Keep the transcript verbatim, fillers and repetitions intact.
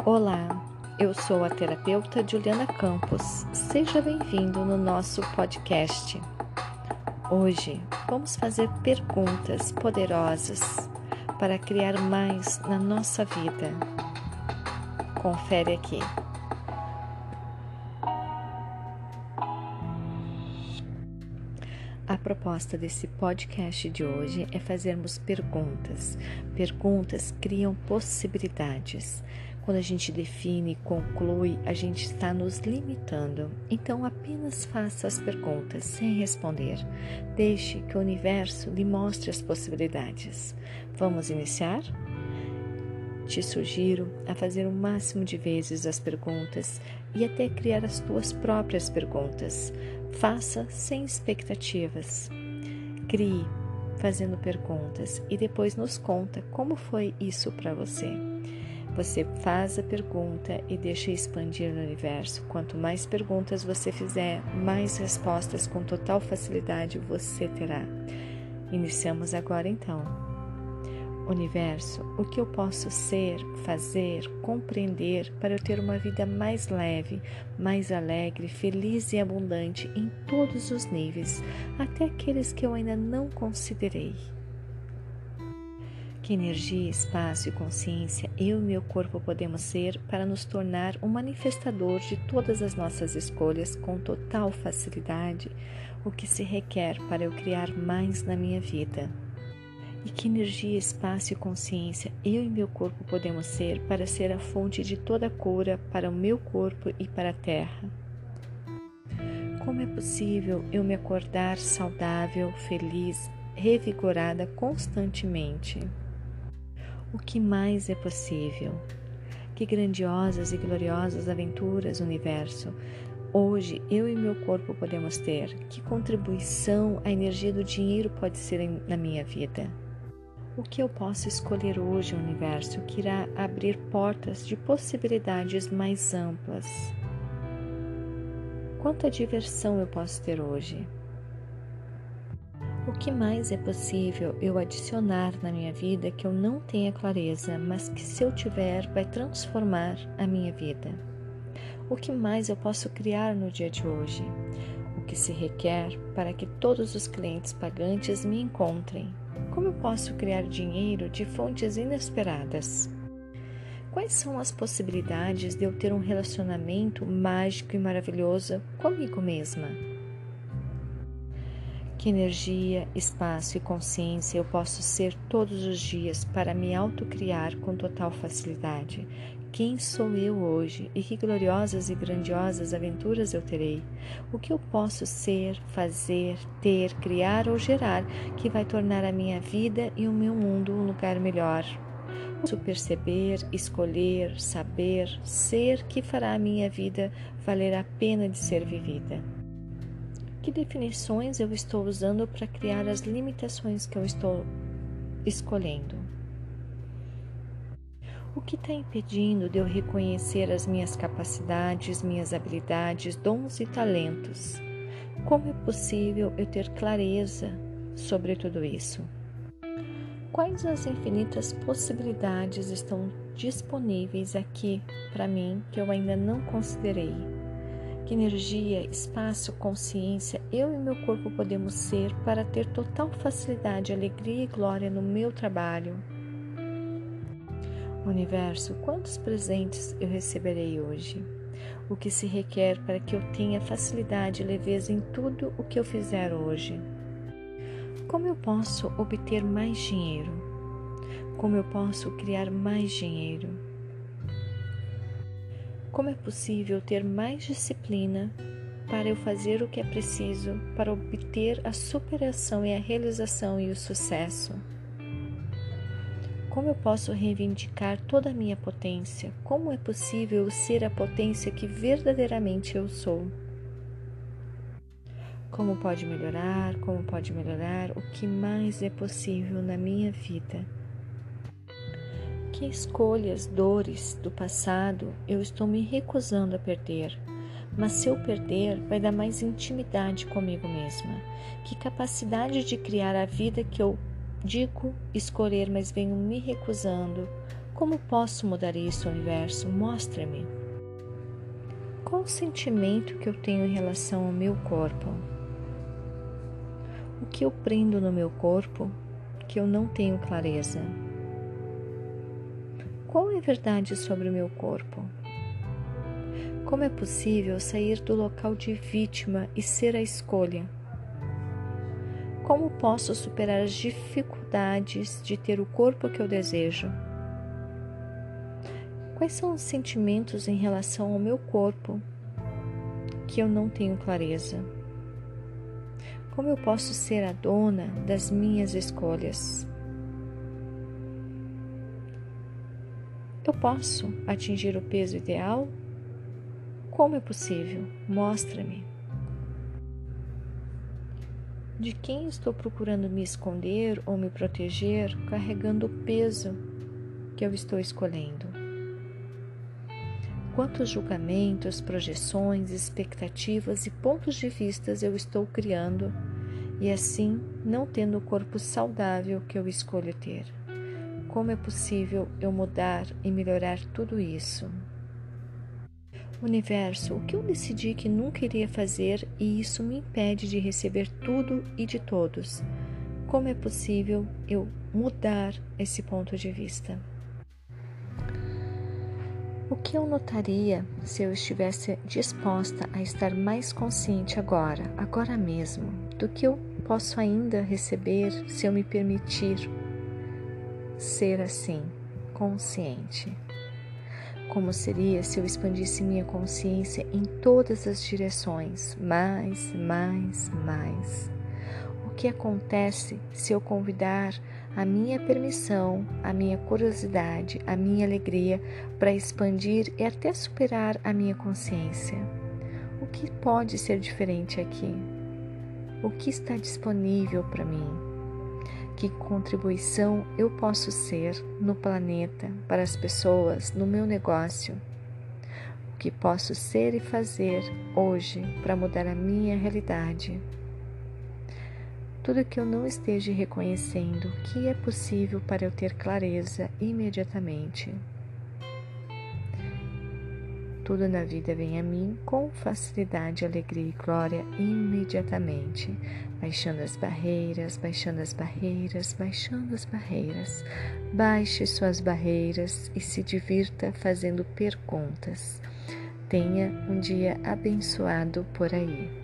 Olá, eu sou a terapeuta Juliana Campos. Seja bem-vindo no nosso podcast. Hoje vamos fazer perguntas poderosas para criar mais na nossa vida. Confere aqui. A proposta desse podcast de hoje é fazermos perguntas. Perguntas criam possibilidades. Quando a gente define e conclui, a gente está nos limitando. Então, apenas faça as perguntas sem responder. Deixe que o universo lhe mostre as possibilidades. Vamos iniciar? Te sugiro a fazer o máximo de vezes as perguntas e até criar as tuas próprias perguntas. Faça sem expectativas. Crie fazendo perguntas e depois nos conta como foi isso para você. Você faz a pergunta e deixa expandir no universo. Quanto mais perguntas você fizer, mais respostas com total facilidade você terá. Iniciamos agora então. Universo, o que eu posso ser, fazer, compreender para eu ter uma vida mais leve, mais alegre, feliz e abundante em todos os níveis, até aqueles que eu ainda não considerei. Que energia, espaço e consciência eu e meu corpo podemos ser para nos tornar um manifestador de todas as nossas escolhas com total facilidade, o que se requer para eu criar mais na minha vida. E que energia, espaço e consciência eu e meu corpo podemos ser para ser a fonte de toda cura para o meu corpo e para a Terra. Como é possível eu me acordar saudável, feliz, revigorada constantemente? O que mais é possível? Que grandiosas e gloriosas aventuras, universo, hoje eu e meu corpo podemos ter? Que contribuição a energia do dinheiro pode ser na minha vida? O que eu posso escolher hoje, universo, que irá abrir portas de possibilidades mais amplas? Quanta diversão eu posso ter hoje? O que mais é possível eu adicionar na minha vida que eu não tenha clareza, mas que se eu tiver vai transformar a minha vida? O que mais eu posso criar no dia de hoje? O que se requer para que todos os clientes pagantes me encontrem? Como eu posso criar dinheiro de fontes inesperadas? Quais são as possibilidades de eu ter um relacionamento mágico e maravilhoso comigo mesma? Que energia, espaço e consciência eu posso ser todos os dias para me autocriar com total facilidade? Quem sou eu hoje e que gloriosas e grandiosas aventuras eu terei? O que eu posso ser, fazer, ter, criar ou gerar que vai tornar a minha vida e o meu mundo um lugar melhor? Posso perceber, escolher, saber, ser que fará a minha vida valer a pena de ser vivida? Que definições eu estou usando para criar as limitações que eu estou escolhendo? O que está impedindo de eu reconhecer as minhas capacidades, minhas habilidades, dons e talentos? Como é possível eu ter clareza sobre tudo isso? Quais as infinitas possibilidades estão disponíveis aqui para mim que eu ainda não considerei? Que energia, espaço, consciência eu e meu corpo podemos ser para ter total facilidade, alegria e glória no meu trabalho? Universo, quantos presentes eu receberei hoje? O que se requer para que eu tenha facilidade e leveza em tudo o que eu fizer hoje? Como eu posso obter mais dinheiro? Como eu posso criar mais dinheiro? Como é possível ter mais disciplina para eu fazer o que é preciso para obter a superação e a realização e o sucesso? Como eu posso reivindicar toda a minha potência? Como é possível eu ser a potência que verdadeiramente eu sou? Como pode melhorar? Como pode melhorar? O que mais é possível na minha vida? Que escolhas, dores do passado eu estou me recusando a perder? Mas se eu perder, vai dar mais intimidade comigo mesma. Que capacidade de criar a vida que eu digo escolher, mas venho me recusando Como posso mudar isso, universo? Mostra-me. Qual o sentimento que eu tenho em relação ao meu corpo? O que eu prendo no meu corpo que eu não tenho clareza? Qual é a verdade sobre o meu corpo? Como é possível sair do local de vítima e ser a escolha? Como posso superar as dificuldades de ter o corpo que eu desejo? Quais são os sentimentos em relação ao meu corpo que eu não tenho clareza? Como eu posso ser a dona das minhas escolhas? Eu posso atingir o peso ideal? Como é possível? Mostra-me. De quem estou procurando me esconder ou me proteger, carregando o peso que eu estou escolhendo? Quantos julgamentos, projeções, expectativas e pontos de vistas eu estou criando e assim não tendo o corpo saudável que eu escolho ter? Como é possível eu mudar e melhorar tudo isso? Universo, o que eu decidi que nunca iria fazer e isso me impede de receber tudo e de todos? Como é possível eu mudar esse ponto de vista? O que eu notaria se eu estivesse disposta a estar mais consciente agora, agora mesmo, do que eu posso ainda receber se eu me permitir ser assim, consciente? Como seria se eu expandisse minha consciência em todas as direções, mais, mais, mais? O que acontece se eu convidar a minha permissão, a minha curiosidade, a minha alegria para expandir e até superar a minha consciência? O que pode ser diferente aqui? O que está disponível para mim? Que contribuição eu posso ser no planeta, para as pessoas, no meu negócio? O que posso ser e fazer hoje para mudar a minha realidade? Tudo que eu não esteja reconhecendo, que é possível para eu ter clareza imediatamente. Tudo na vida vem a mim com facilidade, alegria e glória imediatamente, baixando as barreiras, baixando as barreiras, baixando as barreiras. Baixe suas barreiras e se divirta fazendo perguntas. Tenha um dia abençoado por aí.